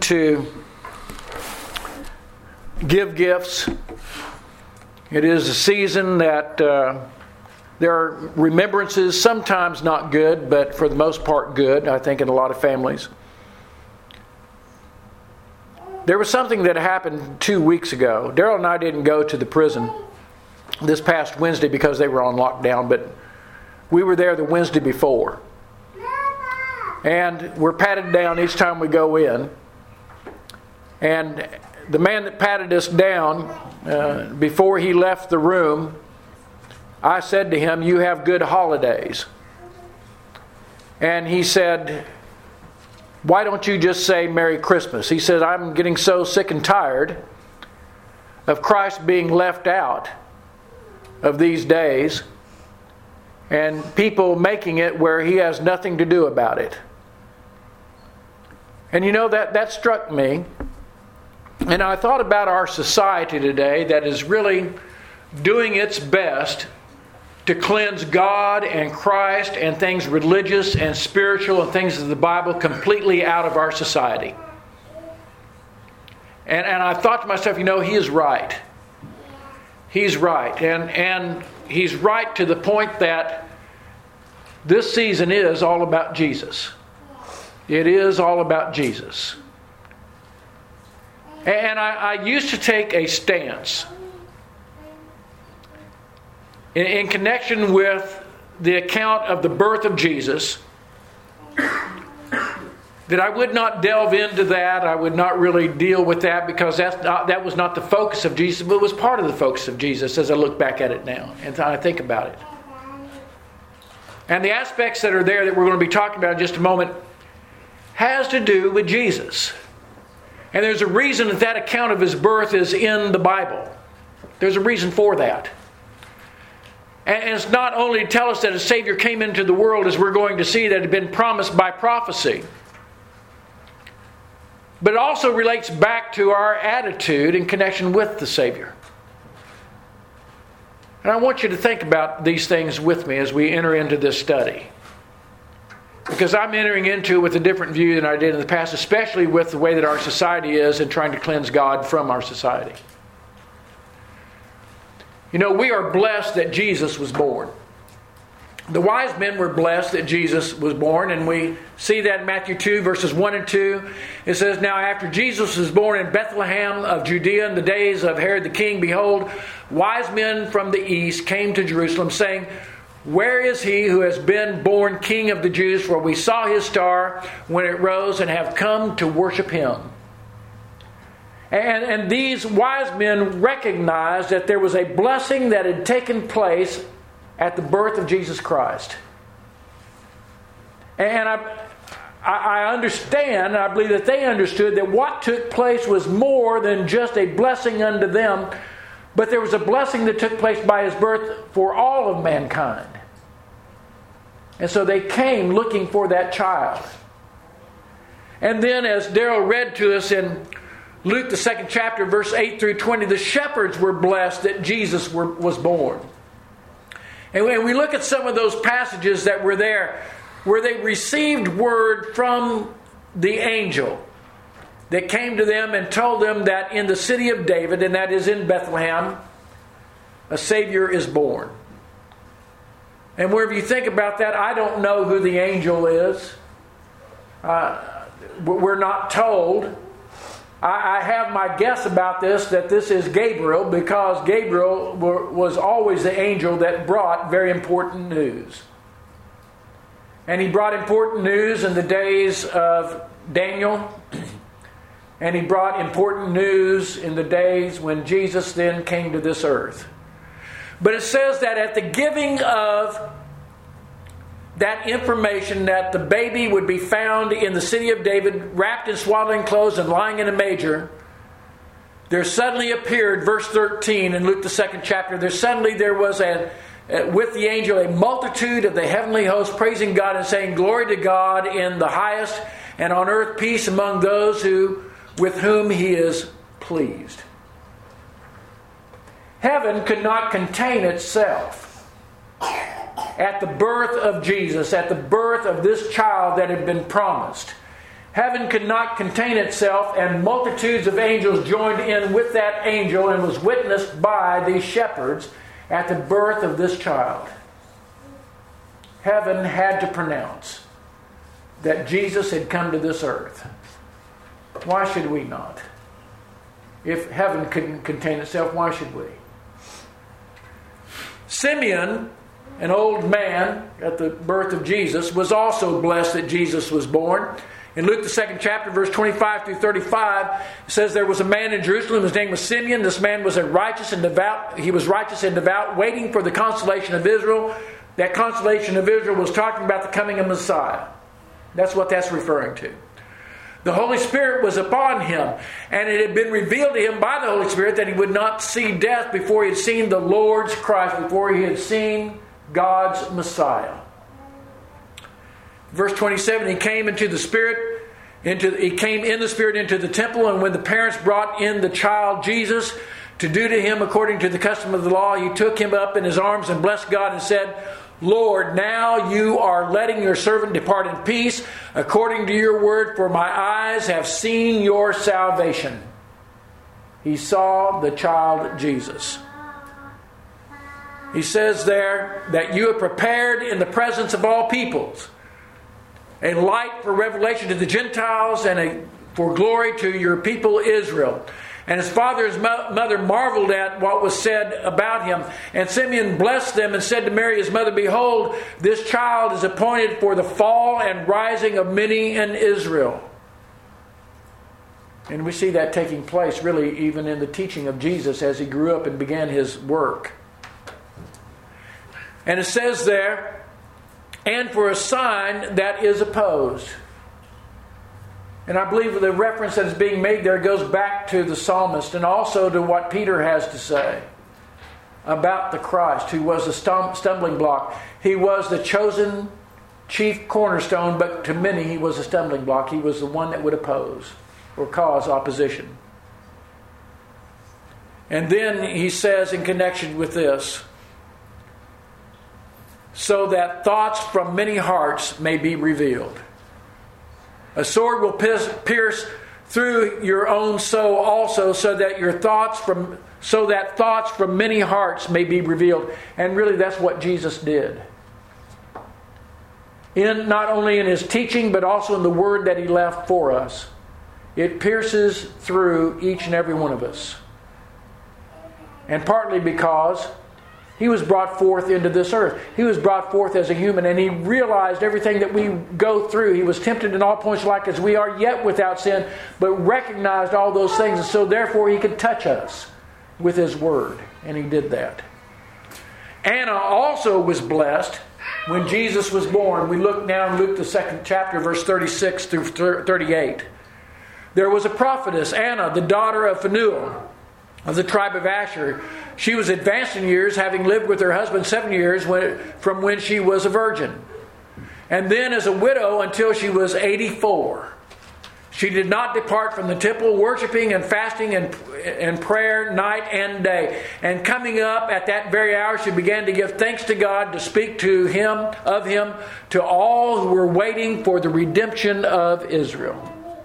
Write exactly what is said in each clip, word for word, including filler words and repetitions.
to give gifts. It is a season that uh, there are remembrances, sometimes not good, but for the most part good, I think, in a lot of families. There was something that happened two weeks ago. Daryl and I didn't go to the prison this past Wednesday because they were on lockdown, but we were there the Wednesday before. And we're patted down each time we go in. And the man that patted us down, uh, before he left the room, I said to him, "You have good holidays." And he said, "Why don't you just say Merry Christmas?" He said, "I'm getting so sick and tired of Christ being left out of these days and people making it where he has nothing to do about it." And you know, that, that struck me. And I thought about our society today that is really doing its best to cleanse God and Christ and things religious and spiritual and things of the Bible completely out of our society. And, and I thought to myself, you know, he is right. He's right. And, and he's right to the point that this season is all about Jesus. It is all about Jesus. And I, I used to take a stance in, in connection with the account of the birth of Jesus, that I would not delve into that. I would not really deal with that because that's not, that was not the focus of Jesus, but it was part of the focus of Jesus as I look back at it now and I think about it. And the aspects that are there that we're going to be talking about in just a moment has to do with Jesus. And there's a reason that that account of his birth is in the Bible. There's a reason for that. And it's not only to tell us that a Savior came into the world, as we're going to see, that had been promised by prophecy, but it also relates back to our attitude in connection with the Savior. And I want you to think about these things with me as we enter into this study. Because I'm entering into it with a different view than I did in the past, especially with the way that our society is in trying to cleanse God from our society. You know, we are blessed that Jesus was born. The wise men were blessed that Jesus was born, and we see that in Matthew two, verses one and two. It says, "Now after Jesus was born in Bethlehem of Judea in the days of Herod the king, behold, wise men from the east came to Jerusalem, saying, Where is he who has been born King of the Jews? For we saw his star when it rose and have come to worship him." And, and these wise men recognized that there was a blessing that had taken place at the birth of Jesus Christ. And I, I understand, I believe that they understood that what took place was more than just a blessing unto them, but there was a blessing that took place by his birth for all of mankind. And so they came looking for that child. And then, as Daryl read to us in Luke, the second chapter, verse eight through twenty, the shepherds were blessed that Jesus were, was born. And when we look at some of those passages that were there, where they received word from the angel that came to them and told them that in the city of David, and that is in Bethlehem, a Savior is born. And wherever you think about that, I don't know who the angel is. Uh, we're not told. I, I have my guess about this, that this is Gabriel, because Gabriel were, was always the angel that brought very important news. And he brought important news in the days of Daniel. And he brought important news in the days when Jesus then came to this earth. But it says that at the giving of that information that the baby would be found in the city of David, wrapped in swaddling clothes and lying in a manger, there suddenly appeared, verse thirteen in Luke the second chapter, there suddenly there was a, with the angel a multitude of the heavenly host praising God and saying, "Glory to God in the highest, and on earth peace among those who with whom he is pleased." Heaven could not contain itself at the birth of Jesus, at the birth of this child that had been promised. Heaven could not contain itself, and multitudes of angels joined in with that angel and was witnessed by these shepherds at the birth of this child. Heaven had to pronounce that Jesus had come to this earth. Why should we not? If heaven couldn't contain itself, why should we? Simeon, an old man at the birth of Jesus, was also blessed that Jesus was born. In Luke, the second chapter, verse twenty-five through thirty-five, it says, there was a man in Jerusalem, his name was Simeon. This man was a righteous and devout. He was righteous and devout, waiting for the consolation of Israel. That consolation of Israel was talking about the coming of Messiah. That's what that's referring to. The Holy Spirit was upon him, and it had been revealed to him by the Holy Spirit that he would not see death before he had seen the Lord's Christ, before he had seen God's Messiah. Verse twenty-seven, he came into the Spirit, into he came in the Spirit into the temple, and when the parents brought in the child Jesus to do to him according to the custom of the law, he took him up in his arms and blessed God and said, Lord, now you are letting your servant depart in peace, according to your word, for my eyes have seen your salvation. He saw the child Jesus. He says there that you have prepared in the presence of all peoples a light for revelation to the Gentiles and a, for glory to your people Israel. And his father and his mother marveled at what was said about him. And Simeon blessed them and said to Mary his mother, Behold, this child is appointed for the fall and rising of many in Israel. And we see that taking place really even in the teaching of Jesus as he grew up and began his work. And it says there, and for a sign that is opposed. And I believe the reference that is being made there goes back to the psalmist and also to what Peter has to say about the Christ, who was a stumbling block. He was the chosen chief cornerstone, but to many he was a stumbling block. He was the one that would oppose or cause opposition. And then he says in connection with this, so that thoughts from many hearts may be revealed. A sword will pierce through your own soul also, so that your thoughts from so that thoughts from many hearts may be revealed. And really that's what Jesus did. In not only in his teaching, but also in the word that he left for us. It pierces through each and every one of us. And partly because he was brought forth into this earth. He was brought forth as a human, and he realized everything that we go through. He was tempted in all points like as we are, yet without sin, but recognized all those things. And so therefore he could touch us with his word. And he did that. Anna also was blessed when Jesus was born. We look now in Luke the second chapter, verse thirty-six through thirty-eight. There was a prophetess, Anna, the daughter of Phanuel, of the tribe of Asher. She was advanced in years, having lived with her husband seven years when, from when she was a virgin. And then as a widow until she was eighty-four. She did not depart from the temple, worshiping and fasting and, and prayer night and day. And coming up at that very hour, she began to give thanks to God, to speak to him, of him, to all who were waiting for the redemption of Israel.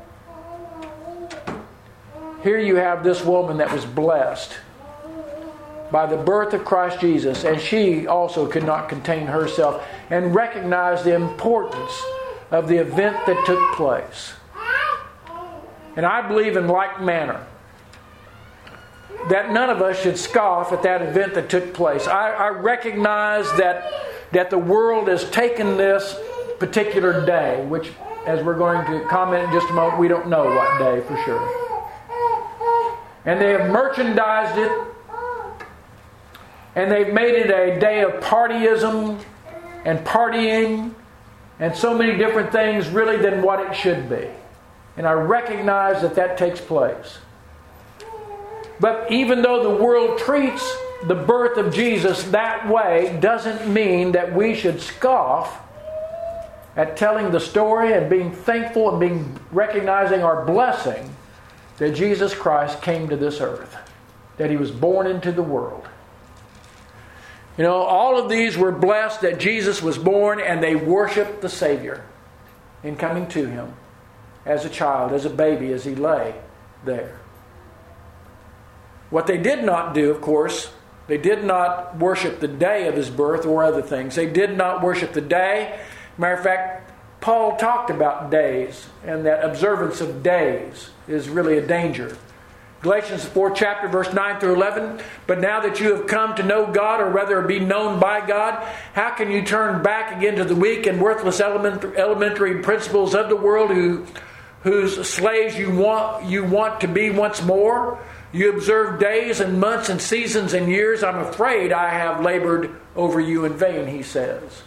Here you have this woman that was blessed by the birth of Christ Jesus, and she also could not contain herself and recognized the importance of the event that took place. And I believe in like manner that none of us should scoff at that event that took place. I, I recognize that, that the world has taken this particular day, which, as we're going to comment in just a moment, we don't know what day for sure. And they have merchandised it, and they've made it a day of partyism and partying and so many different things really than what it should be. And I recognize that that takes place. But even though the world treats the birth of Jesus that way, doesn't mean that we should scoff at telling the story and being thankful and being recognizing our blessing that Jesus Christ came to this earth, that he was born into the world. You know, all of these were blessed that Jesus was born, and they worshiped the Savior in coming to him. as a child, as a baby, as he lay there. What they did not do, of course, they did not worship the day of his birth or other things. They did not worship the day. Matter of fact, Paul talked about days, and that observance of days is really a danger. Galatians fourth chapter, verse nine through eleven. But now that you have come to know God, or rather be known by God, how can you turn back again to the weak and worthless element, elementary principles of the world, who, whose slaves you want, you want to be once more? You observe days and months and seasons and years. I'm afraid I have labored over you in vain, he says.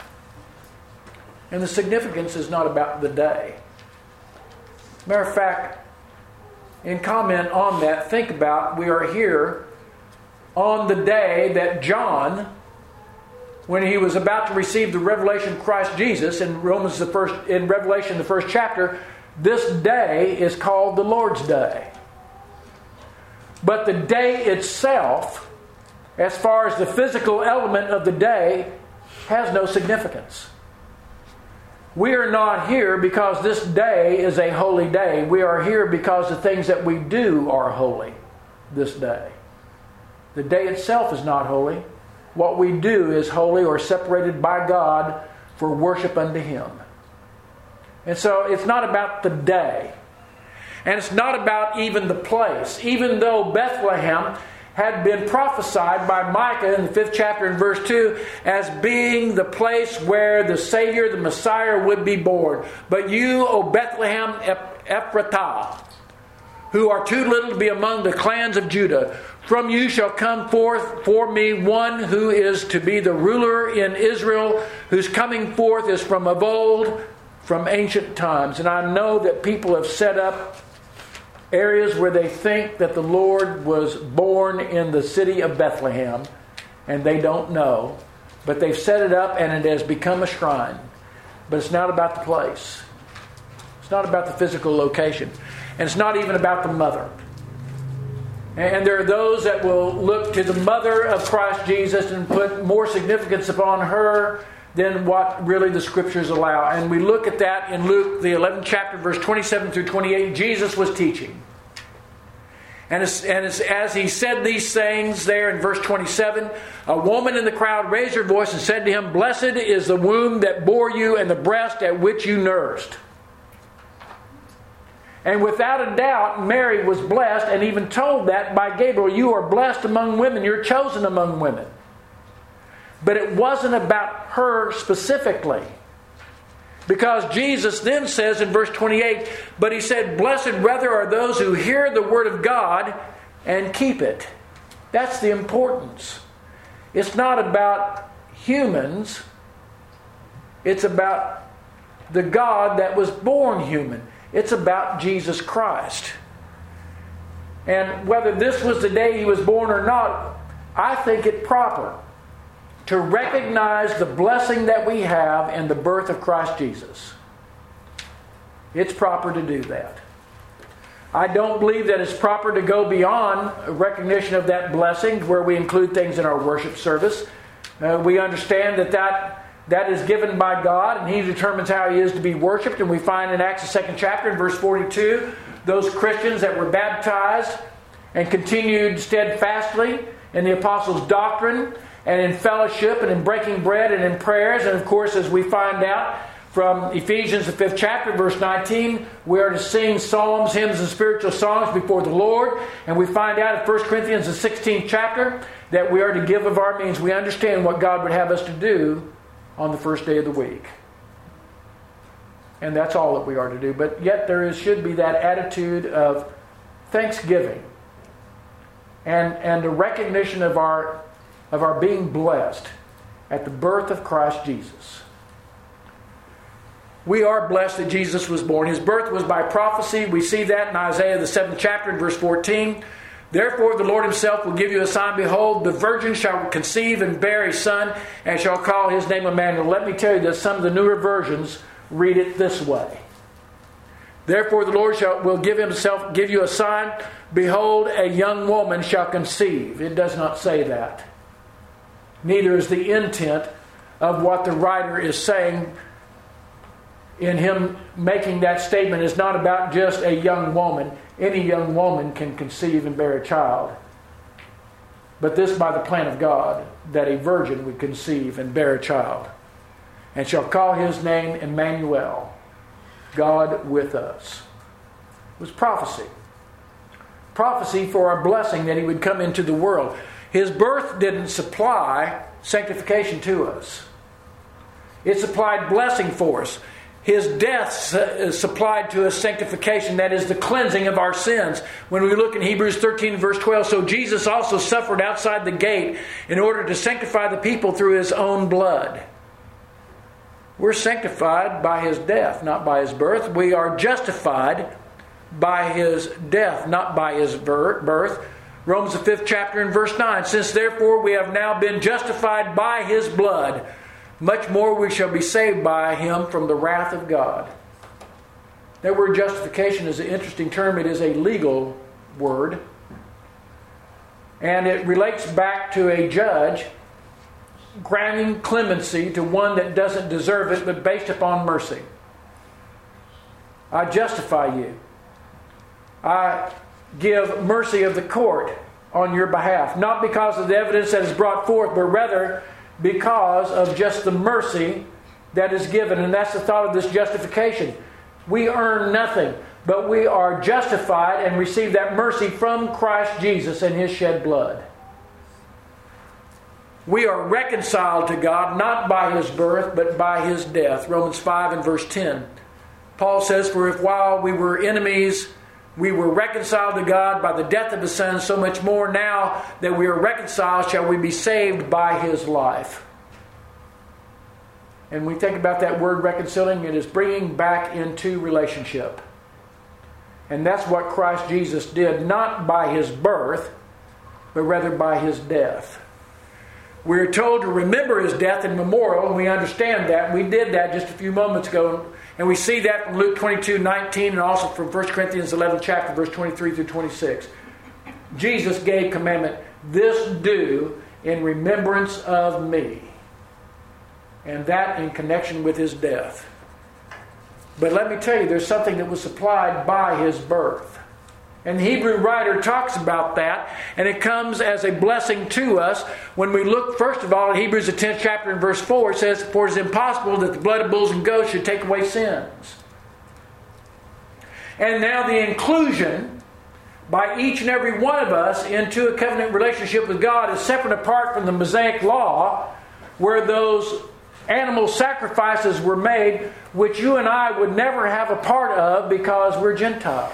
And the significance is not about the day. Matter of fact, in comment on that, think about, we are here on the day that John, when he was about to receive the revelation of Christ Jesus in Romans the first, in Revelation the first chapter, this day is called the Lord's Day. But the day itself, as far as the physical element of the day, has no significance. We are not here because this day is a holy day. We are here because the things that we do are holy this day. The day itself is not holy. What we do is holy or separated by God for worship unto Him. And so it's not about the day. And it's not about even the place. Even though Bethlehem had been prophesied by Micah in the fifth chapter and verse two as being the place where the Savior, the Messiah, would be born. But you, O Bethlehem Ephratah, who are too little to be among the clans of Judah, from you shall come forth for me one who is to be the ruler in Israel, whose coming forth is from of old, from ancient times. And I know that people have set up areas where they think that the Lord was born in the city of Bethlehem, and they don't know. But they've set it up and it has become a shrine. But it's not about the place. It's not about the physical location. And it's not even about the mother. And there are those that will look to the mother of Christ Jesus and put more significance upon her than what really the Scriptures allow. And we look at that in Luke, the eleventh chapter, verse twenty-seven through twenty-eight. Jesus was teaching. And, it's, and it's, as he said these things there in verse twenty-seven, a woman in the crowd raised her voice and said to him, "Blessed is the womb that bore you and the breast at which you nursed." And without a doubt, Mary was blessed and even told that by Gabriel. You are blessed among women. You're chosen among women. But it wasn't about her specifically. Because Jesus then says in verse twenty-eight, but he said, "Blessed rather are those who hear the word of God and keep it." That's the importance. It's not about humans. It's about the God that was born human. It's about Jesus Christ. And whether this was the day he was born or not, I think it proper to recognize the blessing that we have in the birth of Christ Jesus. It's proper to do that. I don't believe that it's proper to go beyond a recognition of that blessing where we include things in our worship service. Uh, we understand that, that that is given by God and He determines how He is to be worshipped. And we find in Acts the second chapter in verse forty-two, those Christians that were baptized and continued steadfastly in the apostles' doctrine and in fellowship and in breaking bread and in prayers. And of course, as we find out from Ephesians the fifth chapter, verse nineteen, we are to sing psalms, hymns, and spiritual songs before the Lord. And we find out in First Corinthians the sixteenth chapter that we are to give of our means. We understand what God would have us to do on the first day of the week. And that's all that we are to do. But yet there is, should be that attitude of thanksgiving and, and a recognition of our of our being blessed at the birth of Christ Jesus. We are blessed that Jesus was born. His birth was by prophecy. We see that in Isaiah the seventh chapter in verse fourteen. Therefore the Lord Himself will give you a sign. Behold, the virgin shall conceive and bear a son, and shall call his name Emmanuel. Let me tell you that some of the newer versions read it this way. Therefore the Lord shall will give Himself give you a sign. Behold, a young woman shall conceive. It does not say that. Neither is the intent of what the writer is saying. in him making that statement is not about just a young woman. Any young woman can conceive and bear a child. But this by the plan of God, that a virgin would conceive and bear a child, and shall call his name Emmanuel, God with us. It was prophecy. Prophecy for our blessing that he would come into the world. His birth didn't supply sanctification to us. It supplied blessing for us. His death supplied to us sanctification, that is the cleansing of our sins. When we look in Hebrews thirteen verse twelve, so Jesus also suffered outside the gate in order to sanctify the people through his own blood. We're sanctified by his death, not by his birth. We are justified by his death, not by his birth. Romans the fifth chapter and verse nine, since therefore we have now been justified by his blood, much more we shall be saved by him from the wrath of God. That word justification is an interesting term. It is a legal word. And it relates back to a judge granting clemency to one that doesn't deserve it, but based upon mercy. I justify you. I give mercy of the court on your behalf. Not because of the evidence that is brought forth, but rather because of just the mercy that is given. And that's the thought of this justification. We earn nothing, but we are justified and receive that mercy from Christ Jesus and his shed blood. We are reconciled to God not by his birth, but by his death. Romans five and verse ten. Paul says, for if while we were enemies, we were reconciled to God by the death of his Son, so much more now that we are reconciled shall we be saved by his life. And we think about that word reconciling, it is bringing back into relationship. And that's what Christ Jesus did, not by his birth, but rather by his death. We're told to remember his death in memorial, and we understand that. We did that just a few moments ago. And we see that from Luke twenty-two nineteen and also from First Corinthians eleven chapter, verse twenty-three through twenty-six. Jesus gave commandment, this do in remembrance of me. And that in connection with his death. But let me tell you, there's something that was supplied by his birth. And the Hebrew writer talks about that, and it comes as a blessing to us. When we look, first of all, in Hebrews the tenth chapter and verse four, it says, for it is impossible that the blood of bulls and goats should take away sins. And now the inclusion by each and every one of us into a covenant relationship with God is separate apart from the Mosaic law, where those animal sacrifices were made, which you and I would never have a part of because we're Gentiles.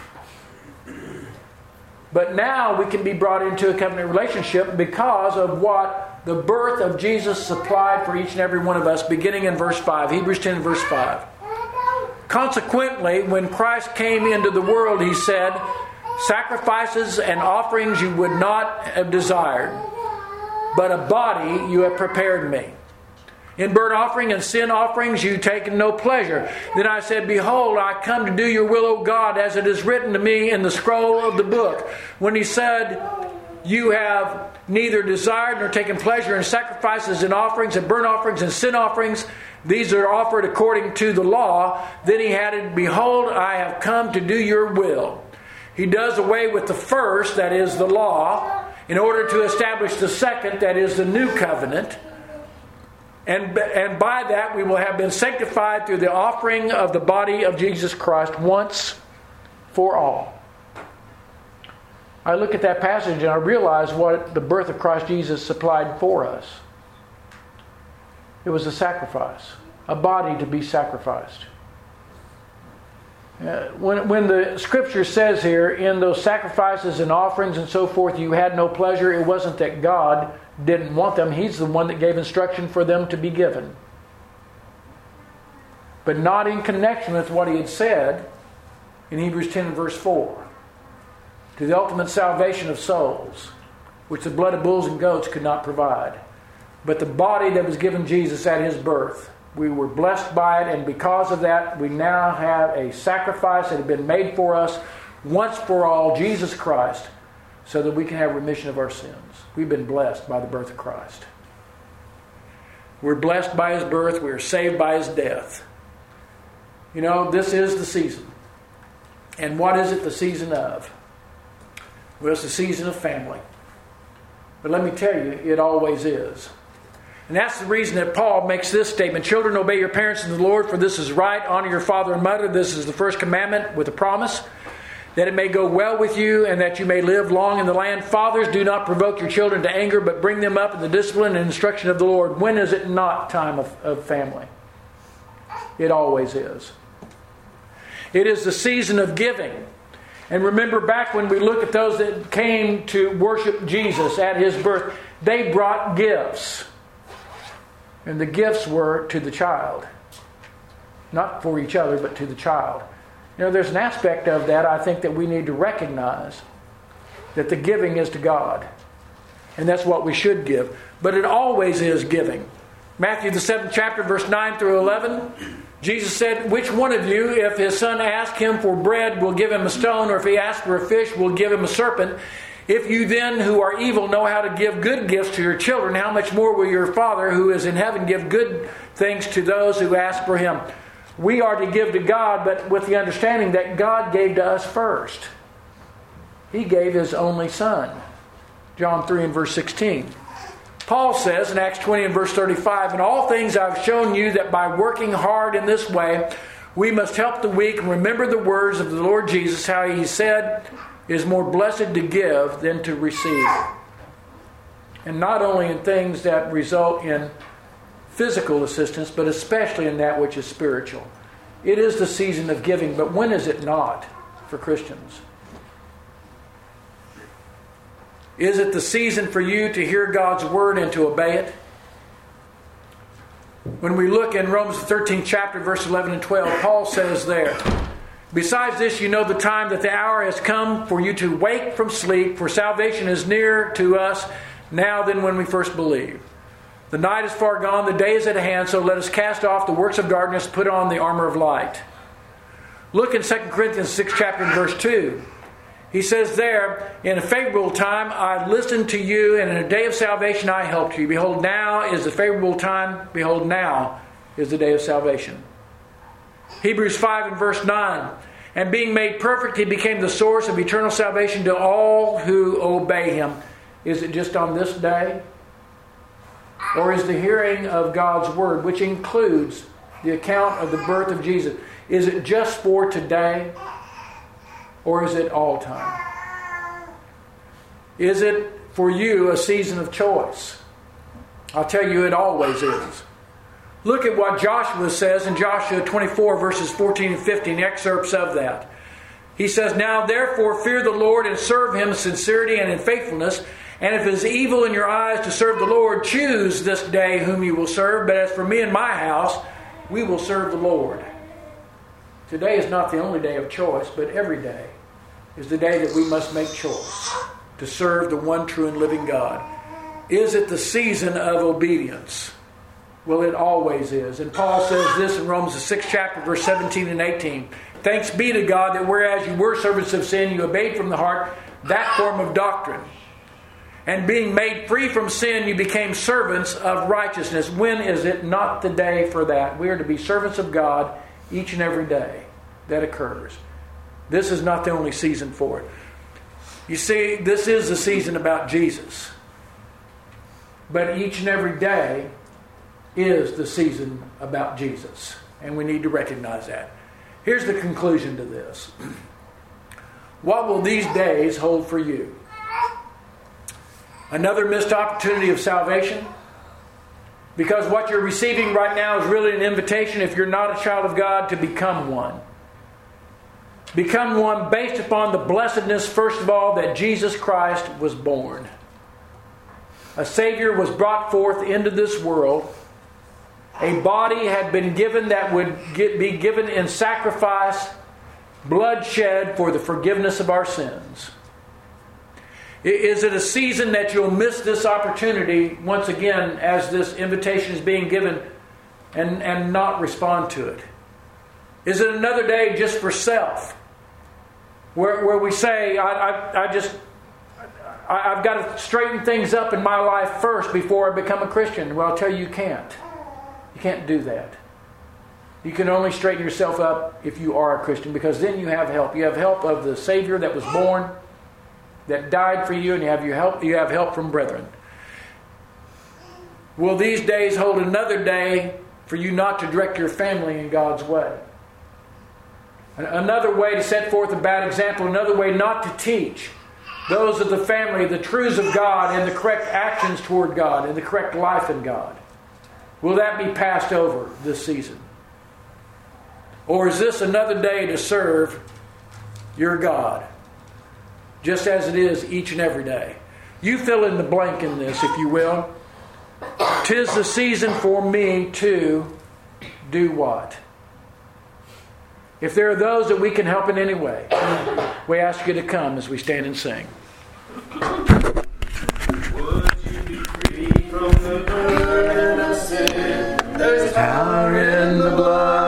But now we can be brought into a covenant relationship because of what the birth of Jesus supplied for each and every one of us, beginning in verse five. Hebrews ten, verse five. Consequently, when Christ came into the world, he said, sacrifices and offerings you would not have desired, but a body you have prepared me. In burnt offering and sin offerings you taken no pleasure. Then I said, behold, I come to do your will, O God, as it is written to me in the scroll of the book. When he said, you have neither desired nor taken pleasure in sacrifices and offerings and burnt offerings and sin offerings, these are offered according to the law. Then he added, behold, I have come to do your will. He does away with the first, that is the law, in order to establish the second, that is the new covenant. And, and by that we will have been sanctified through the offering of the body of Jesus Christ once for all. I look at that passage and I realize what the birth of Christ Jesus supplied for us. It was a sacrifice, a body to be sacrificed. Uh, when, when the scripture says here, in those sacrifices and offerings and so forth, you had no pleasure, it wasn't that God didn't want them. He's the one that gave instruction for them to be given. But not in connection with what he had said in Hebrews ten and verse four. To the ultimate salvation of souls, which the blood of bulls and goats could not provide. But the body that was given Jesus at his birth, we were blessed by it, and because of that, we now have a sacrifice that had been made for us once for all, Jesus Christ, so that we can have remission of our sins. We've been blessed by the birth of Christ. We're blessed by his birth. We're saved by his death. You know, this is the season. And what is it the season of? Well, it's the season of family. But let me tell you, it always is. And that's the reason that Paul makes this statement. Children, obey your parents in the Lord, for this is right. Honor your father and mother. This is the first commandment with a promise, that it may go well with you and that you may live long in the land. Fathers, do not provoke your children to anger, but bring them up in the discipline and instruction of the Lord. When is it not time of, of family? It always is. It is the season of giving. And remember back when we look at those that came to worship Jesus at His birth, they brought gifts. And the gifts were to the child. Not for each other, but to the child. You know, there's an aspect of that I think that we need to recognize. That the giving is to God. And that's what we should give. But it always is giving. Matthew the seventh chapter, verse nine through eleven. Jesus said, which one of you, if his son asks him for bread, will give him a stone? Or if he asks for a fish, will give him a serpent? If you then, who are evil, know how to give good gifts to your children, how much more will your Father, who is in heaven, give good things to those who ask for Him? We are to give to God, but with the understanding that God gave to us first. He gave His only Son. John three and verse sixteen. Paul says in Acts twenty and verse thirty-five, in all things I've shown you that by working hard in this way, we must help the weak and remember the words of the Lord Jesus, how He said, it is more blessed to give than to receive. And not only in things that result in physical assistance, but especially in that which is spiritual. It is the season of giving, but when is it not for Christians? Is it the season for you to hear God's word and to obey it? When we look in Romans thirteenth chapter, verse eleven and twelve, Paul says there, besides this, you know the time that the hour has come for you to wake from sleep, for salvation is nearer to us now than when we first believed. The night is far gone, the day is at hand, so let us cast off the works of darkness, put on the armor of light. Look in Second Corinthians sixth chapter and verse two. He says there, in a favorable time I listened to you, and in a day of salvation I helped you. Behold, now is the favorable time. Behold, now is the day of salvation. Hebrews five and verse nine. And being made perfect, He became the source of eternal salvation to all who obey Him. Is it just on this day? Or is the hearing of God's word, which includes the account of the birth of Jesus, is it just for today? Or is it all time? Is it for you a season of choice? I'll tell you, it always is. Look at what Joshua says in Joshua twenty-four, verses fourteen and fifteen, excerpts of that. He says, now therefore fear the Lord and serve Him in sincerity and in faithfulness. And if it is evil in your eyes to serve the Lord, choose this day whom you will serve. But as for me and my house, we will serve the Lord. Today is not the only day of choice, but every day is the day that we must make choice to serve the one true and living God. Is it the season of obedience? Well, it always is. And Paul says this in Romans the sixth chapter, verse seventeen and eighteen. Thanks be to God that whereas you were servants of sin, you obeyed from the heart that form of doctrine. And being made free from sin, you became servants of righteousness. When is it not the day for that? We are to be servants of God each and every day that occurs. This is not the only season for it. You see, this is the season about Jesus. But each and every day is the season about Jesus. And we need to recognize that. Here's the conclusion to this. What will these days hold for you? Another missed opportunity of salvation? Because what you're receiving right now is really an invitation, if you're not a child of God, to become one. Become one based upon the blessedness, first of all, that Jesus Christ was born. A Savior was brought forth into this world. A body had been given that would get, be given in sacrifice, blood shed for the forgiveness of our sins. Is it a season that you'll miss this opportunity once again as this invitation is being given and, and not respond to it? Is it another day just for self? Where, where we say, I, I, I just, I, I've got to straighten things up in my life first before I become a Christian. Well, I'll tell you, you can't. You can't do that. You can only straighten yourself up if you are a Christian, because then you have help. You have help of the Savior that was born, that died for you, and you have your help. You have help from brethren. Will these days hold another day for you not to direct your family in God's way? Another way to set forth a bad example, another way not to teach those of the family the truths of God and the correct actions toward God and the correct life in God. Will that be passed over this season? Or is this another day to serve your God, just as it is each and every day? You fill in the blank in this, if you will. 'Tis the season for me to do what? If there are those that we can help in any way, we ask you to come as we stand and sing. Would you be free from the burden of sin? There's power in the blood.